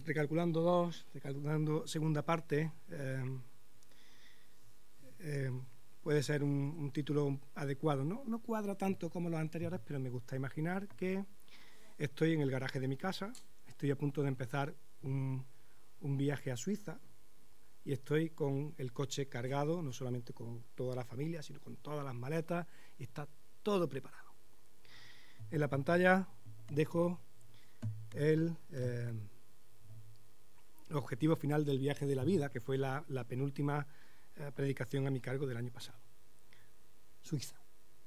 Recalculando 2, recalculando segunda parte, puede ser un título adecuado. No cuadra tanto como los anteriores, pero me gusta imaginar que estoy en el garaje de mi casa, estoy a punto de empezar un viaje a Suiza y estoy con el coche cargado, no solamente con toda la familia, sino con todas las maletas, y está todo preparado. En la pantalla dejo el objetivo final del viaje de la vida, que fue la penúltima predicación a mi cargo del año pasado. Suiza.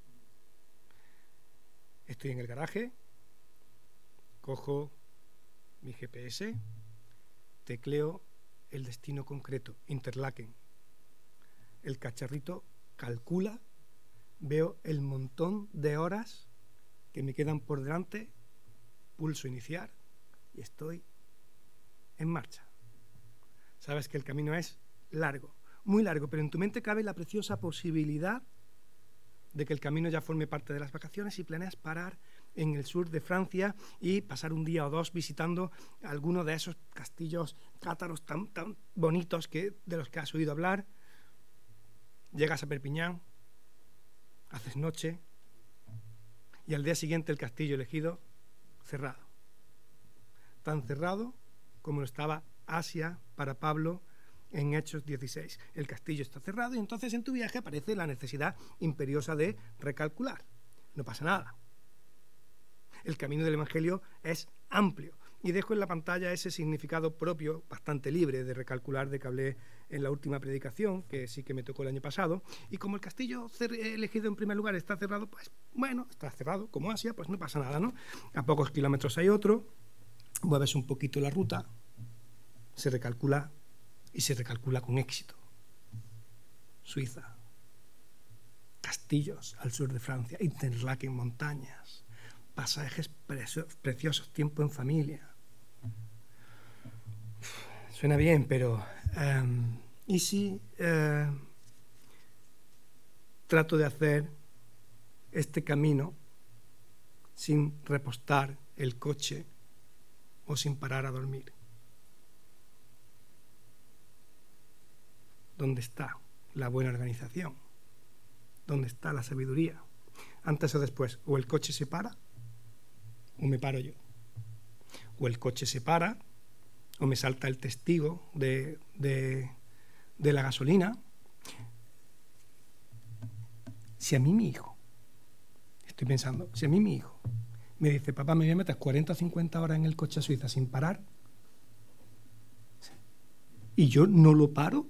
Estoy en el garaje, cojo mi GPS, tecleo el destino concreto, Interlaken. El cacharrito calcula, veo el montón de horas que me quedan por delante, pulso iniciar y estoy en marcha. Sabes que el camino es largo, muy largo, pero en tu mente cabe la preciosa posibilidad de que el camino ya forme parte de las vacaciones y planeas parar en el sur de Francia y pasar un día o dos visitando alguno de esos castillos cátaros tan bonitos de los que has oído hablar. Llegas a Perpiñán, haces noche y al día siguiente el castillo elegido cerrado. Tan cerrado como lo estaba Asia para Pablo en Hechos 16. El castillo está cerrado y entonces en tu viaje aparece la necesidad imperiosa de recalcular. No pasa nada. El camino del Evangelio es amplio y dejo en la pantalla ese significado propio, bastante libre de recalcular, de que hablé en la última predicación, que sí que me tocó el año pasado. Y como el castillo elegido en primer lugar está cerrado, pues bueno, está cerrado, como Asia, pues no pasa nada, ¿no? A pocos kilómetros hay otro, mueves un poquito la ruta, se recalcula y se recalcula con éxito. Suiza, castillos al sur de Francia, Interlaken, montañas, pasajes preciosos, tiempo en familia. Suena bien, pero ¿y si trato de hacer este camino sin repostar el coche o sin parar a dormir? ¿Dónde está la buena organización? ¿Dónde está la sabiduría? Antes o después, o el coche se para, o me paro yo. O el coche se para, o me salta el testigo de la gasolina. Si a mí mi hijo, estoy pensando, si a mí mi hijo me dice, papá, me voy a meter 40 o 50 horas en el coche a Suiza sin parar, y yo no lo paro,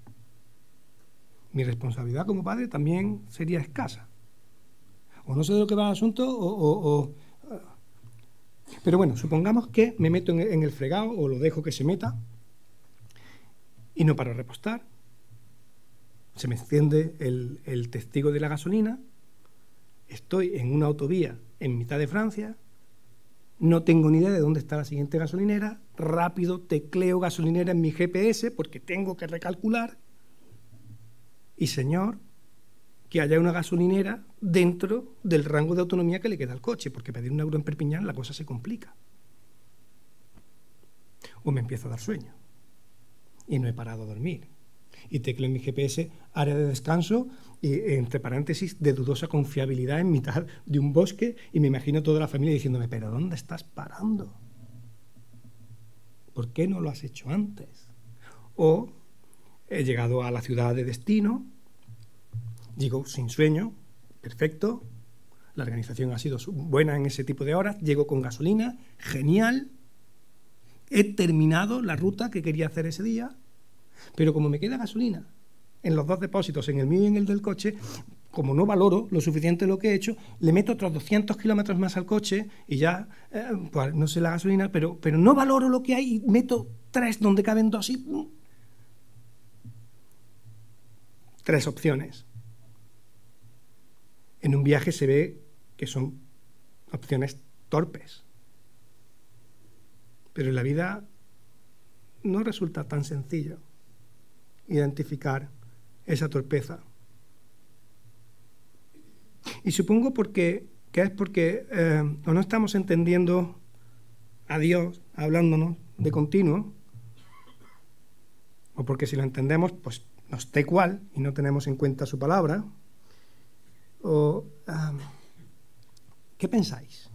mi responsabilidad como padre también sería escasa. O no sé de lo que va el asunto, pero bueno, supongamos que me meto en el fregado o lo dejo que se meta y no paro a repostar. Se me enciende el testigo de la gasolina, estoy en una autovía en mitad de Francia, no tengo ni idea de dónde está la siguiente gasolinera, rápido tecleo gasolinera en mi GPS porque tengo que recalcular. Y señor, que haya una gasolinera dentro del rango de autonomía que le queda al coche, porque pedir un euro en Perpiñán la cosa se complica. O me empiezo a dar sueño y no he parado a dormir. Y tecleo en mi GPS área de descanso y entre paréntesis de dudosa confiabilidad en mitad de un bosque y me imagino toda la familia diciéndome, ¿pero dónde estás parando? ¿Por qué no lo has hecho antes? O he llegado a la ciudad de destino, llego sin sueño, perfecto, la organización ha sido buena en ese tipo de horas, llego con gasolina, genial, he terminado la ruta que quería hacer ese día, pero como me queda gasolina en los dos depósitos, en el mío y en el del coche, como no valoro lo suficiente lo que he hecho, le meto otros 200 kilómetros más al coche y ya, pues no sé la gasolina, pero no valoro lo que hay y meto 3 donde caben 2 y... 3 opciones. En un viaje se ve que son opciones torpes. Pero en la vida no resulta tan sencillo identificar esa torpeza. Y supongo que es porque o no estamos entendiendo a Dios hablándonos de continuo, o porque si lo entendemos, pues nos da igual y no tenemos en cuenta su palabra, o ¿qué pensáis?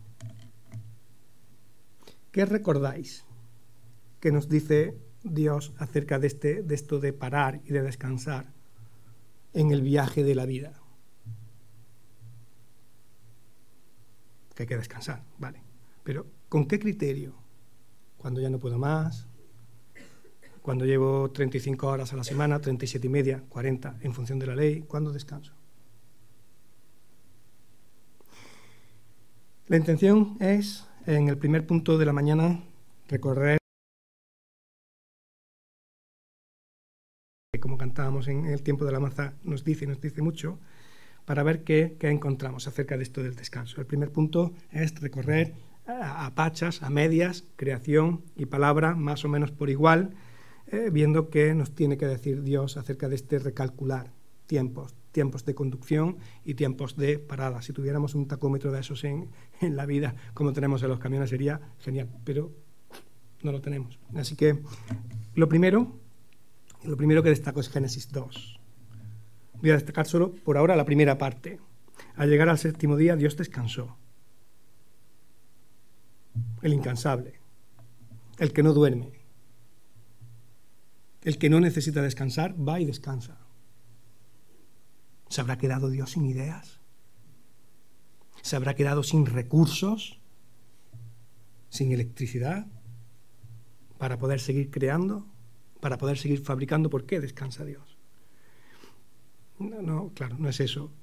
¿Qué recordáis que nos dice Dios acerca de esto de parar y de descansar en el viaje de la vida? Que hay que descansar, vale. Pero ¿con qué criterio? Cuando ya no puedo más, cuando llevo 35 horas a la semana, 37 y media, 40, en función de la ley, ¿cuándo descanso? La intención es, en el primer punto de la mañana, recorrer, como cantábamos en el tiempo de la maza, nos dice mucho, para ver qué encontramos acerca de esto del descanso. El primer punto es recorrer a pachas, a medias, creación y palabra, más o menos por igual, viendo qué nos tiene que decir Dios acerca de este recalcular tiempos de conducción y tiempos de parada. Si tuviéramos un tacómetro de esos en la vida, como tenemos en los camiones, sería genial, pero no lo tenemos. Así que lo primero que destaco es Génesis 2. Voy a destacar solo por ahora la primera parte. Al llegar al séptimo día, Dios descansó. El incansable, el que no duerme, el que no necesita descansar, va y descansa. ¿Se habrá quedado Dios sin ideas? ¿Se habrá quedado sin recursos? ¿Sin electricidad? ¿Para poder seguir creando? ¿Para poder seguir fabricando? ¿Por qué descansa Dios? No, claro, no es eso.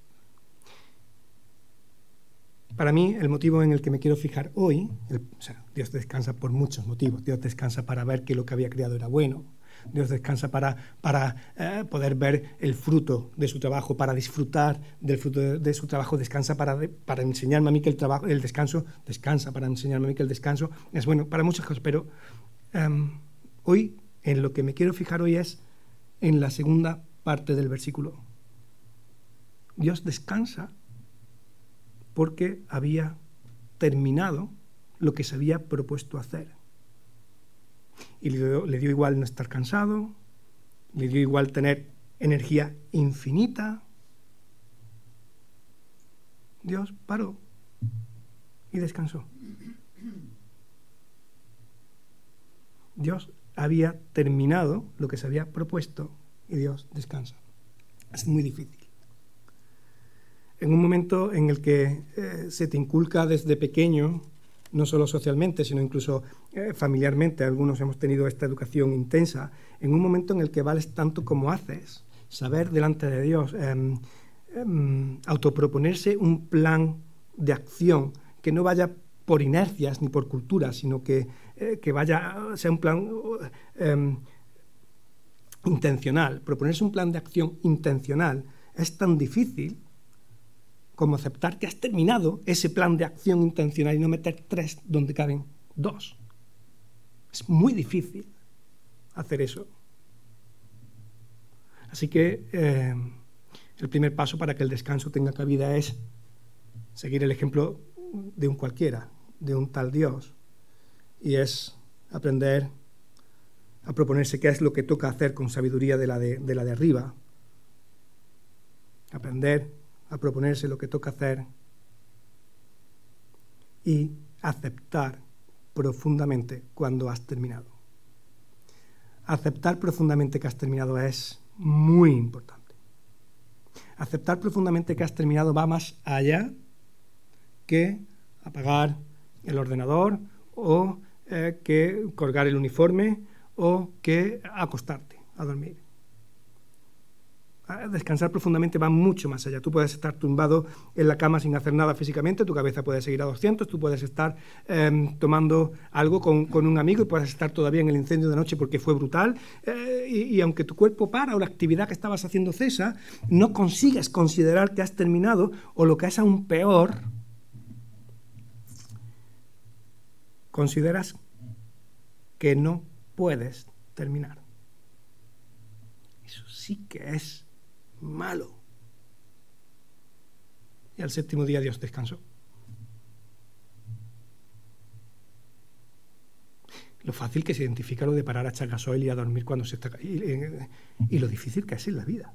Para mí, el motivo en el que me quiero fijar hoy, Dios descansa por muchos motivos. Dios descansa para ver que lo que había creado era bueno. Dios descansa para poder ver el fruto de su trabajo, para disfrutar del fruto de su trabajo. Descansa para enseñarme a mí que el descanso descansa, para enseñarme a mí que el descanso es bueno para muchas cosas. Pero hoy, en lo que me quiero fijar hoy es en la segunda parte del versículo. Dios descansa porque había terminado lo que se había propuesto hacer. Y le dio igual no estar cansado, le dio igual tener energía infinita. Dios paró y descansó. Dios había terminado lo que se había propuesto y Dios descansa. Es muy difícil. En un momento en el que se te inculca desde pequeño, no solo socialmente, sino incluso familiarmente, algunos hemos tenido esta educación intensa, en un momento en el que vales tanto como haces, saber delante de Dios, autoproponerse un plan de acción que no vaya por inercias ni por cultura, sino que sea un plan intencional. Proponerse un plan de acción intencional es tan difícil como aceptar que has terminado ese plan de acción intencional y no meter 3 donde caben 2. Es muy difícil hacer eso. Así que el primer paso para que el descanso tenga cabida es seguir el ejemplo de un cualquiera, de un tal Dios, y es aprender a proponerse qué es lo que toca hacer con sabiduría de la de arriba, aprender a proponerse lo que toca hacer y aceptar profundamente cuando has terminado. Aceptar profundamente que has terminado es muy importante. Aceptar profundamente que has terminado va más allá que apagar el ordenador o que colgar el uniforme o que acostarte a dormir. Descansar profundamente va mucho más allá. Tú puedes estar tumbado en la cama sin hacer nada físicamente, tu cabeza puede seguir a 200, tú puedes estar tomando algo con un amigo y puedes estar todavía en el incendio de noche porque fue brutal, y aunque tu cuerpo para o la actividad que estabas haciendo cesa, no consigues considerar que has terminado, o lo que es aún peor, consideras que no puedes terminar. Eso sí que es malo. Y al séptimo día Dios descansó. lo fácil que se identifica lo de parar a echar gasoil y a dormir cuando se está... Y lo difícil que es en la vida.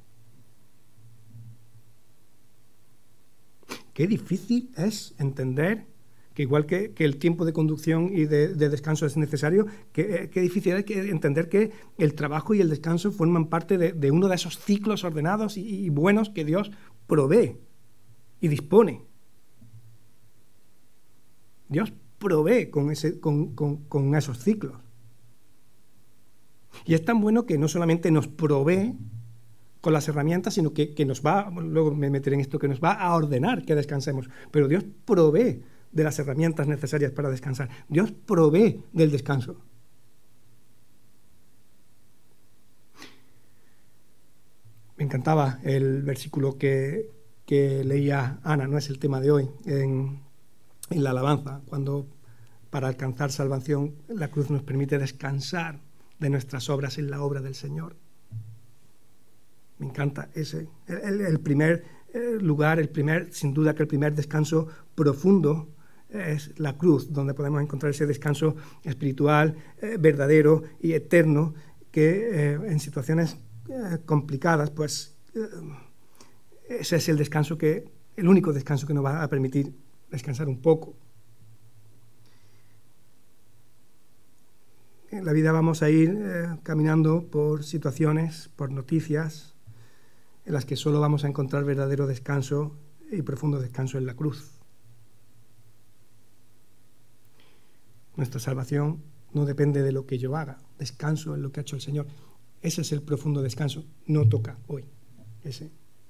Qué difícil es entender que igual que el tiempo de conducción y de descanso es necesario, qué difícil es entender que el trabajo y el descanso forman parte de uno de esos ciclos ordenados y buenos que Dios provee y dispone. Dios provee con esos ciclos. Y es tan bueno que no solamente nos provee con las herramientas, sino que nos va, luego me meteré en esto, que nos va a ordenar que descansemos. Pero Dios provee de las herramientas necesarias para descansar. Dios provee del descanso. Me encantaba el versículo que leía Ana, no es el tema de hoy, en la alabanza, cuando para alcanzar salvación la cruz nos permite descansar de nuestras obras en la obra del Señor. Me encanta ese. El primer lugar, sin duda que el primer descanso profundo es la cruz, donde podemos encontrar ese descanso espiritual, verdadero y eterno, que en situaciones complicadas, pues ese es el único descanso que nos va a permitir descansar un poco. En la vida vamos a ir caminando por situaciones, por noticias, en las que solo vamos a encontrar verdadero descanso y profundo descanso en la cruz. Nuestra salvación no depende de lo que yo haga, descanso en lo que ha hecho el Señor. Ese es el profundo descanso, no toca hoy ese.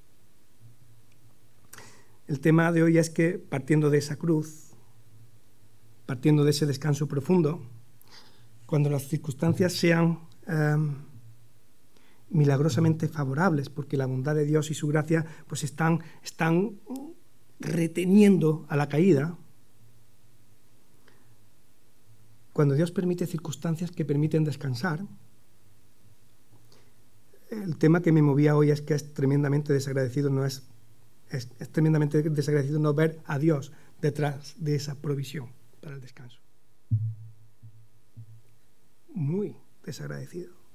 El tema de hoy es que partiendo de esa cruz, partiendo de ese descanso profundo, cuando las circunstancias sean milagrosamente favorables, porque la bondad de Dios y su gracia pues están reteniendo a la caída, cuando Dios permite circunstancias que permiten descansar, el tema que me movía hoy es que es tremendamente desagradecido no ver a Dios detrás de esa provisión para el descanso. Muy desagradecido.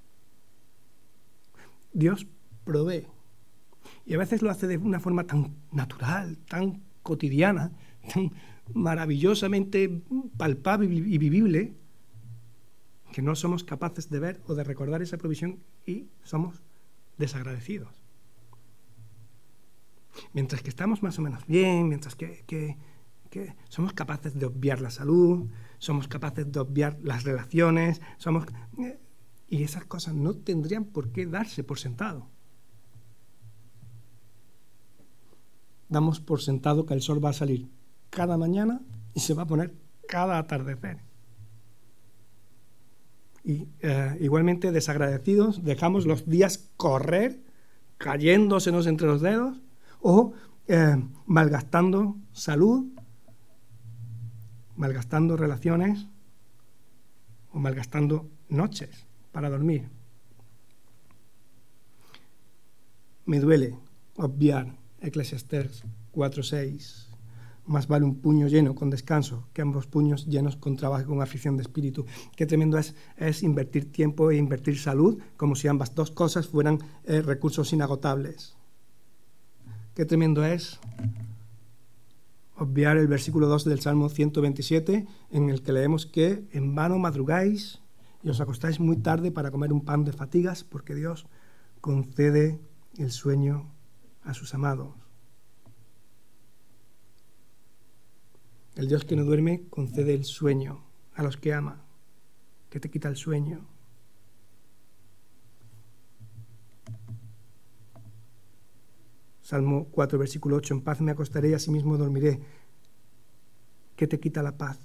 Dios provee. Y a veces lo hace de una forma tan natural, tan cotidiana, tan maravillosamente palpable y vivible, que no somos capaces de ver o de recordar esa provisión y somos desagradecidos. Mientras que estamos más o menos bien, mientras que somos capaces de obviar la salud, somos capaces de obviar las relaciones, y esas cosas no tendrían por qué darse por sentado. Damos por sentado que el sol va a salir cada mañana y se va a poner cada atardecer. Y igualmente desagradecidos dejamos los días correr, cayéndosenos entre los dedos, o malgastando salud, malgastando relaciones, o malgastando noches para dormir. Me duele obviar Eclesiastés 4:6. Más vale un puño lleno con descanso que ambos puños llenos con trabajo y con aflicción de espíritu. Qué tremendo es invertir tiempo e invertir salud como si ambas dos cosas fueran recursos inagotables. Qué tremendo es obviar el versículo 2 del Salmo 127, en el que leemos que en vano madrugáis y os acostáis muy tarde para comer un pan de fatigas, porque Dios concede el sueño a sus amados. El Dios que no duerme concede el sueño a los que ama, que te quita el sueño. Salmo 4, versículo 8, en paz me acostaré y asimismo dormiré. ¿Qué te quita la paz?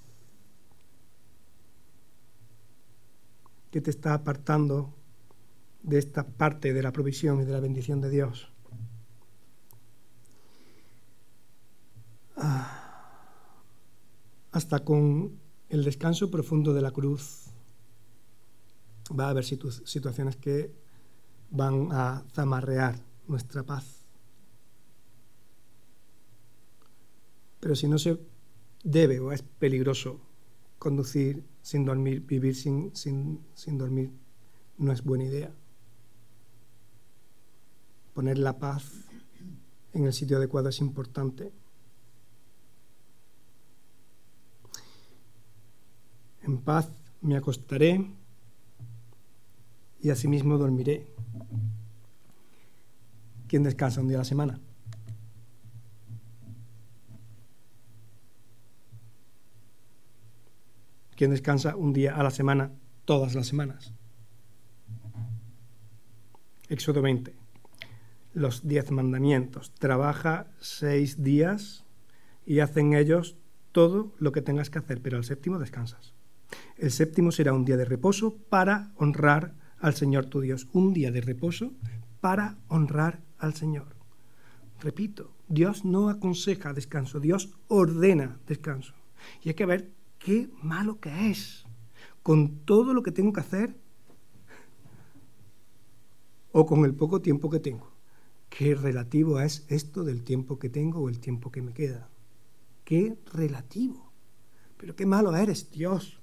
¿Qué te está apartando de esta parte de la provisión y de la bendición de Dios? Hasta con el descanso profundo de la cruz va a haber situaciones que van a zamarrear nuestra paz. Pero si no se debe o es peligroso conducir sin dormir, vivir sin dormir no es buena idea. Poner la paz en el sitio adecuado es importante. En paz me acostaré y asimismo dormiré. ¿Quién descansa un día a la semana? ¿Quién descansa un día a la semana todas las semanas? Éxodo 20. Los 10 mandamientos. Trabaja 6 días y haz en ellos todo lo que tengas que hacer, pero al séptimo descansas. El séptimo será un día de reposo para honrar al Señor tu Dios. Un día de reposo para honrar al Señor. Repito, Dios no aconseja descanso, Dios ordena descanso. Y hay que ver qué malo que es, con todo lo que tengo que hacer o con el poco tiempo que tengo. Qué relativo es esto del tiempo que tengo o el tiempo que me queda. Qué relativo. Pero qué malo eres, Dios.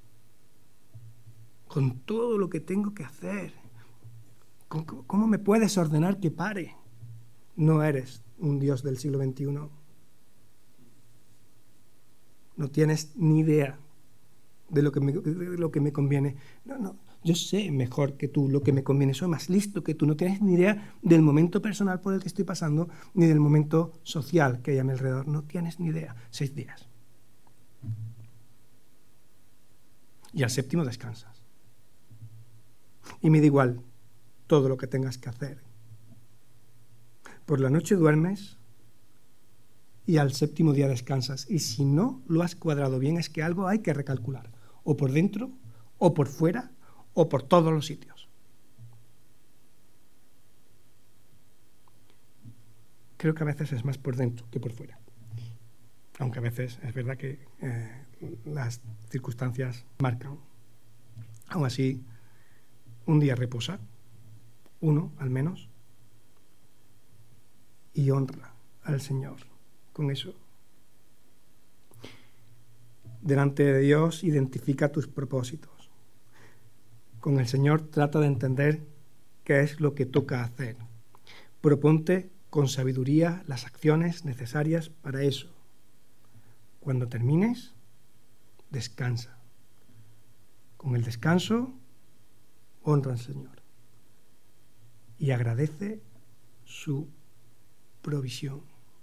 Con todo lo que tengo que hacer. ¿Cómo me puedes ordenar que pare? No eres un Dios del siglo XXI. No tienes ni idea de lo que me conviene. No, yo sé mejor que tú lo que me conviene. Soy más listo que tú. No tienes ni idea del momento personal por el que estoy pasando, ni del momento social que hay a mi alrededor. No tienes ni idea. 6 días. Y al séptimo descansas. Y me da igual todo lo que tengas que hacer. Por la noche duermes y al séptimo día descansas. Y si no lo has cuadrado bien, es que algo hay que recalcular. O por dentro, o por fuera, o por todos los sitios. Creo que a veces es más por dentro que por fuera. Aunque a veces es verdad que las circunstancias marcan. Aún así, un día reposa, uno al menos, y honra al Señor con eso. Delante de Dios identifica tus propósitos. Con el Señor trata de entender qué es lo que toca hacer. Proponte con sabiduría las acciones necesarias para eso. Cuando termines, descansa. Con el descanso, honra al Señor y agradece su provisión.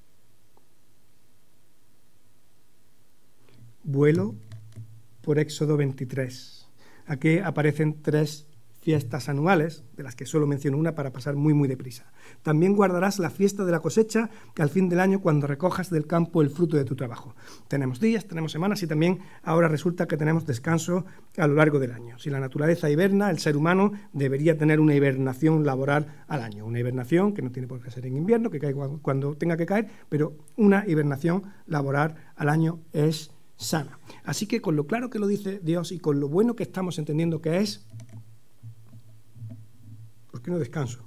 Vuelo por Éxodo 23. Aquí aparecen 3 fiestas anuales, de las que solo menciono una para pasar muy deprisa. También guardarás la fiesta de la cosecha, que al fin del año, cuando recojas del campo el fruto de tu trabajo. Tenemos días, tenemos semanas y también ahora resulta que tenemos descanso a lo largo del año. Si la naturaleza hiberna, el ser humano debería tener una hibernación laboral al año. Una hibernación que no tiene por qué ser en invierno, que cae cuando tenga que caer, pero una hibernación laboral al año es sana. Así que con lo claro que lo dice Dios y con lo bueno que estamos entendiendo que es, ¿por qué no descanso?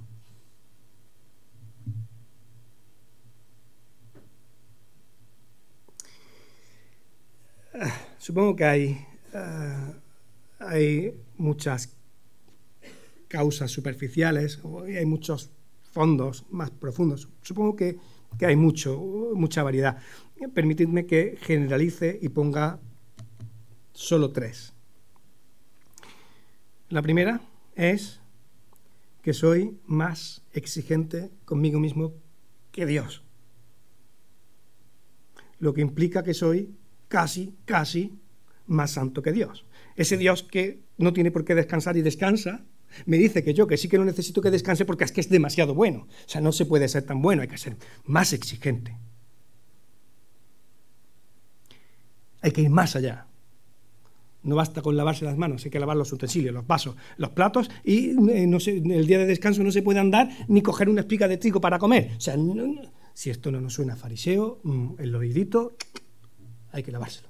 Supongo que hay muchas causas superficiales, y hay muchos fondos más profundos. Supongo que hay mucha variedad. Permitidme que generalice y ponga solo 3. La primera es que soy más exigente conmigo mismo que Dios. Lo que implica que soy casi más santo que Dios. Ese Dios que no tiene por qué descansar y descansa, me dice que yo, que sí que no necesito que descanse porque es que es demasiado bueno. O sea, no se puede ser tan bueno, hay que ser más exigente. Hay que ir más allá. No basta con lavarse las manos, hay que lavar los utensilios, los vasos, los platos y el día de descanso no se puede andar ni coger una espiga de trigo para comer. O sea, si esto no nos suena fariseo, el oídito hay que lavárselo.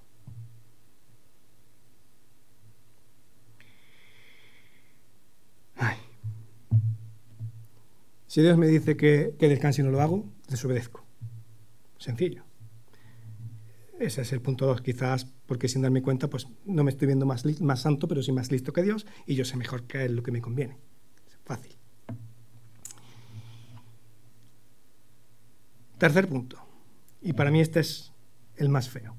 Ay. Si Dios me dice que descanse y no lo hago, desobedezco. Sencillo. Ese es el punto 2, quizás porque sin darme cuenta pues no me estoy viendo más santo, pero sí más listo que Dios y yo sé mejor qué es lo que me conviene. Es fácil. Tercer punto, y para mí este es el más feo.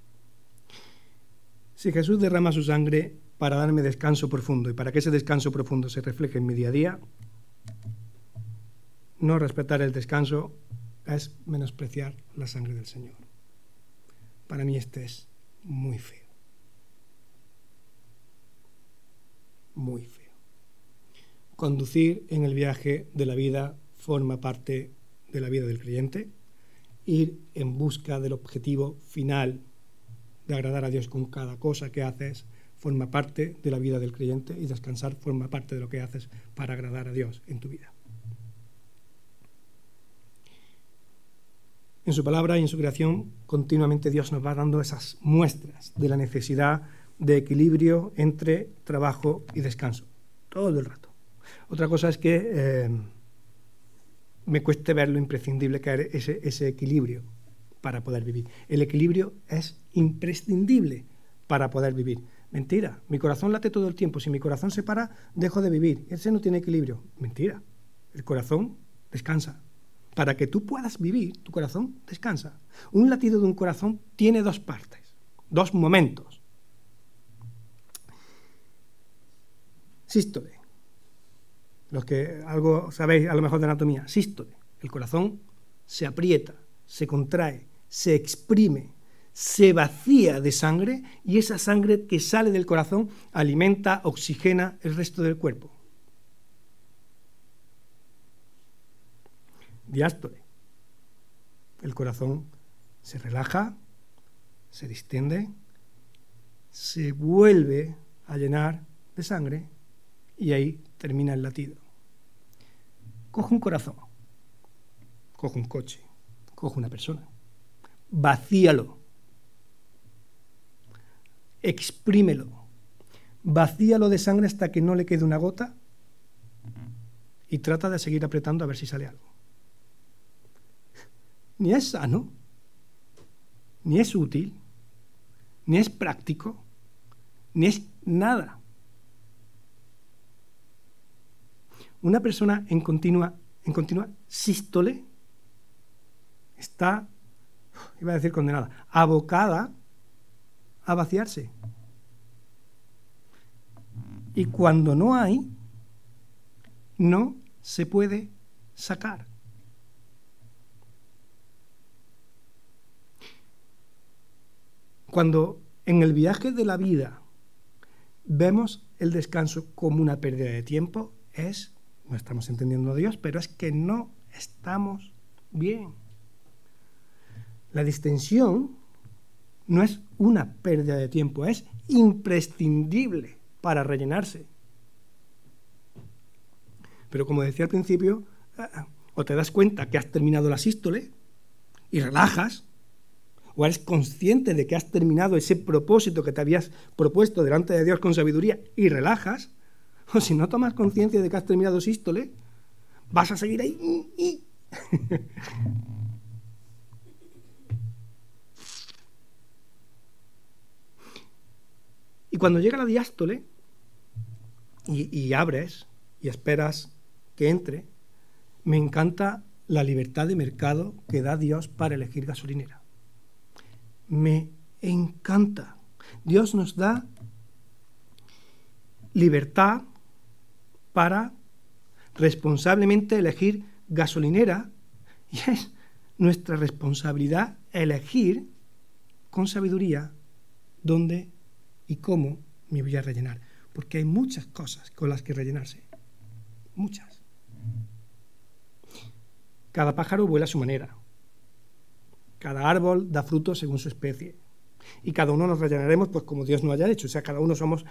Si Jesús derrama su sangre para darme descanso profundo y para que ese descanso profundo se refleje en mi día a día, no respetar el descanso es menospreciar la sangre del Señor. Para mí este es muy feo. Muy feo. Conducir en el viaje de la vida forma parte de la vida del creyente. Ir en busca del objetivo final de agradar a Dios con cada cosa que haces forma parte de la vida del creyente y descansar forma parte de lo que haces para agradar a Dios en tu vida. En su palabra y en su creación, continuamente Dios nos va dando esas muestras de la necesidad de equilibrio entre trabajo y descanso, todo el rato. Otra cosa es que me cueste ver lo imprescindible que es ese equilibrio para poder vivir. El equilibrio es imprescindible para poder vivir. Mentira, mi corazón late todo el tiempo. Si mi corazón se para, dejo de vivir. Ese no tiene equilibrio. Mentira, el corazón descansa. Para que tú puedas vivir, tu corazón descansa. Un latido de un corazón tiene dos partes, dos momentos. Sístole. Los que algo sabéis a lo mejor de anatomía. Sístole. El corazón se aprieta, se contrae, se exprime, se vacía de sangre y esa sangre que sale del corazón alimenta, oxigena el resto del cuerpo. Diástole. El corazón se relaja, se distiende, se vuelve a llenar de sangre y ahí termina el latido. Coge un corazón, coge un coche, coge una persona, vacíalo, exprímelo, vacíalo de sangre hasta que no le quede una gota y trata de seguir apretando a ver si sale algo. Ni es sano, ni es útil, ni es práctico, ni es nada. Una persona en continua sístole está, iba a decir condenada, abocada a vaciarse. Y cuando no hay, no se puede sacar. Cuando en el viaje de la vida vemos el descanso como una pérdida de tiempo, no estamos entendiendo a Dios, pero es que no estamos bien. La distensión no es una pérdida de tiempo, es imprescindible para rellenarse. Pero como decía al principio, o te das cuenta que has terminado la sístole y relajas, o eres consciente de que has terminado ese propósito que te habías propuesto delante de Dios con sabiduría y relajas, o si no tomas conciencia de que has terminado sístole, vas a seguir ahí. Y cuando llega la diástole y abres y esperas que entre, me encanta la libertad de mercado que da Dios para elegir gasolinera. Me encanta. Dios nos da libertad para responsablemente elegir gasolinera y es nuestra responsabilidad elegir con sabiduría dónde y cómo me voy a rellenar. Porque hay muchas cosas con las que rellenarse. Muchas. Cada pájaro vuela a su manera. Cada árbol da fruto según su especie. Y cada uno nos rellenaremos pues como Dios nos haya hecho. O sea, cada uno somos...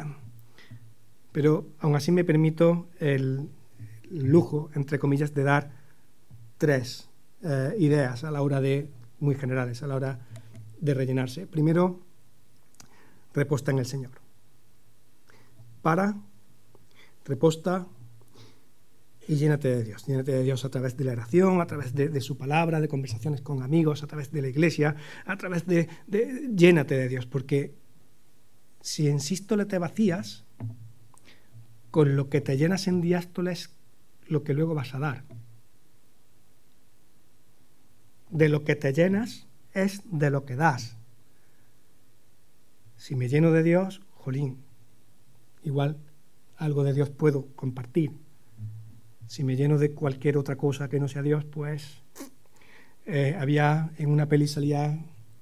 Pero aún así me permito el lujo, entre comillas, de dar 3 ideas a la hora de, muy generales, a la hora de rellenarse. Primero, reposta en el Señor. Reposta y llénate de Dios a través de la oración, a través de su palabra, de conversaciones con amigos, a través de la iglesia, a través llénate de Dios, porque si en sístole te vacías, con lo que te llenas en diástole es lo que luego vas a dar. De lo que te llenas es de lo que das. Si me lleno de Dios, jolín, igual algo de Dios puedo compartir. Si me lleno de cualquier otra cosa que no sea Dios, pues había en una peli salía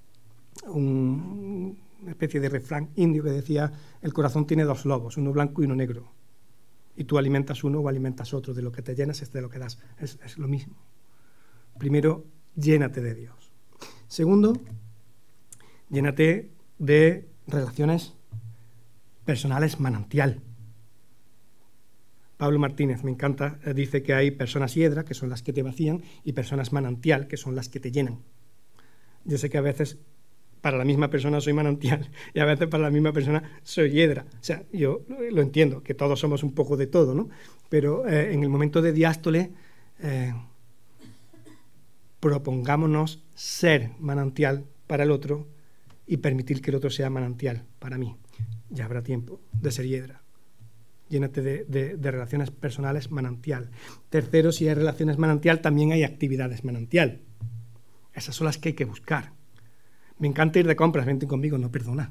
una especie de refrán indio que decía: el corazón tiene dos lobos, uno blanco y uno negro, y tú alimentas uno o alimentas otro. De lo que te llenas es de lo que das. Es lo mismo. Primero, llénate de Dios. Segundo, llénate de relaciones personales manantial. Pablo Martínez, me encanta, dice que hay personas hiedra, que son las que te vacían, y personas manantial, que son las que te llenan. Yo sé que a veces para la misma persona soy manantial y a veces para la misma persona soy hiedra. O sea, yo lo entiendo, que todos somos un poco de todo, ¿no? Pero en el momento de diástole, propongámonos ser manantial para el otro y permitir que el otro sea manantial para mí. Ya habrá tiempo de ser hiedra. Llénate de relaciones personales manantial. Tercero, si hay relaciones manantial, también hay actividades manantial. Esas son las que hay que buscar. Me encanta ir de compras, vente conmigo, no, perdona.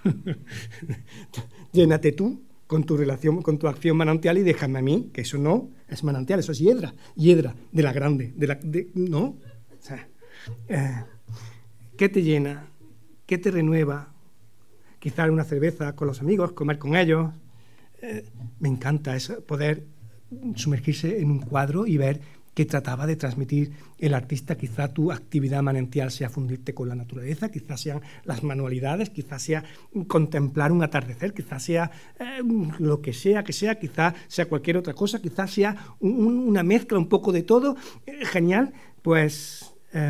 Llénate tú con tu relación, con tu acción manantial y déjame a mí, que eso no es manantial, eso es hiedra de la grande, ¿no? O sea, ¿qué te llena? ¿Qué te renueva? Quizás una cerveza con los amigos, comer con ellos. Me encanta eso, poder sumergirse en un cuadro y ver qué trataba de transmitir el artista. Quizá tu actividad manantial sea fundirte con la naturaleza, quizás sean las manualidades, quizás sea contemplar un atardecer, quizás sea lo que sea, quizás sea cualquier otra cosa, quizás sea una mezcla un poco de todo. Genial, pues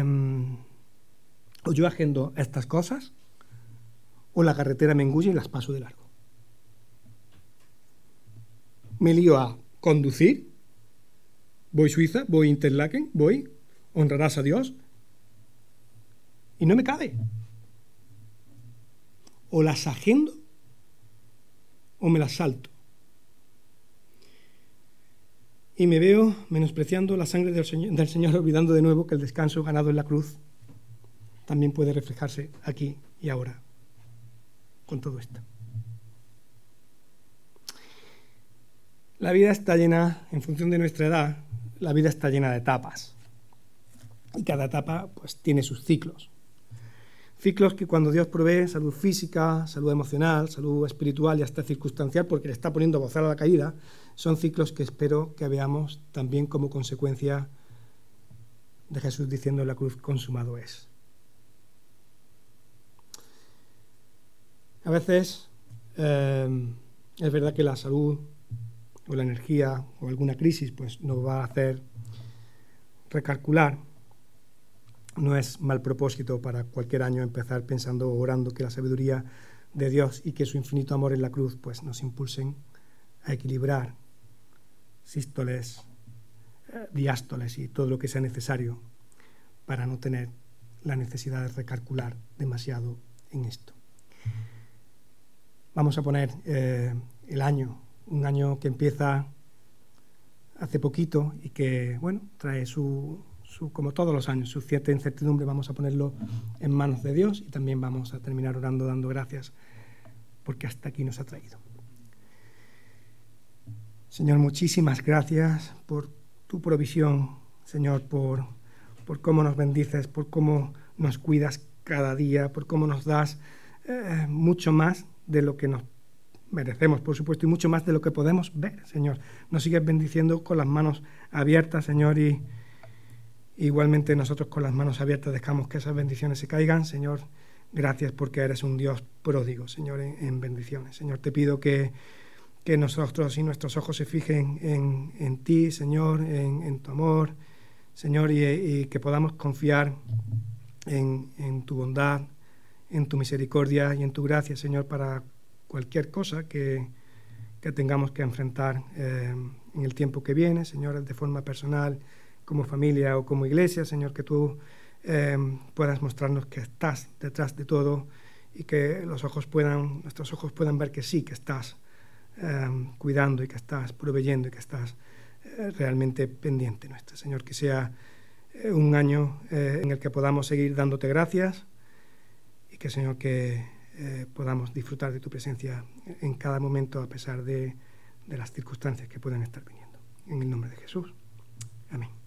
o yo agendo estas cosas o la carretera me engulle y las paso de largo. Me lío a conducir, voy Suiza, voy Interlaken, voy, honrarás a Dios, y no me cabe. O las agendo o me las salto. Y me veo menospreciando la sangre del Señor, olvidando de nuevo que el descanso ganado en la cruz también puede reflejarse aquí y ahora con todo esto. La vida está llena, en función de nuestra edad, la vida está llena de etapas. Y cada etapa pues tiene sus ciclos. Ciclos que cuando Dios provee salud física, salud emocional, salud espiritual y hasta circunstancial, porque le está poniendo bozal a la caída, son ciclos que espero que veamos también como consecuencia de Jesús diciendo en la cruz: consumado es. A veces es verdad que la salud o la energía o alguna crisis pues nos va a hacer recalcular. No es mal propósito para cualquier año empezar pensando o orando que la sabiduría de Dios y que su infinito amor en la cruz pues nos impulsen a equilibrar sístoles, diástoles y todo lo que sea necesario para no tener la necesidad de recalcular demasiado en esto. Vamos a poner el año, un año que empieza hace poquito y que, bueno, trae como todos los años, su cierta incertidumbre. Vamos a ponerlo en manos de Dios y también vamos a terminar orando, dando gracias, porque hasta aquí nos ha traído. Señor, muchísimas gracias por tu provisión, Señor, por cómo nos bendices, por cómo nos cuidas cada día, por cómo nos das mucho más de lo que nos merecemos, por supuesto, y mucho más de lo que podemos ver, Señor. Nos sigues bendiciendo con las manos abiertas, Señor, y igualmente nosotros con las manos abiertas dejamos que esas bendiciones se caigan. Señor, gracias porque eres un Dios pródigo, Señor, en bendiciones. Señor, te pido que nosotros y nuestros ojos se fijen en ti, Señor, en tu amor, Señor, y que podamos confiar en tu bondad, en tu misericordia y en tu gracia, Señor, para cualquier cosa que que tengamos que enfrentar en el tiempo que viene, Señor, de forma personal, como familia o como iglesia, Señor, que tú puedas mostrarnos que estás detrás de todo y que nuestros ojos puedan ver que sí, que estás cuidando y que estás proveyendo y que estás realmente pendiente nuestro. Señor, que sea un año en el que podamos seguir dándote gracias y que, Señor, que podamos disfrutar de tu presencia en cada momento a pesar de las circunstancias que puedan estar viniendo. En el nombre de Jesús. Amén.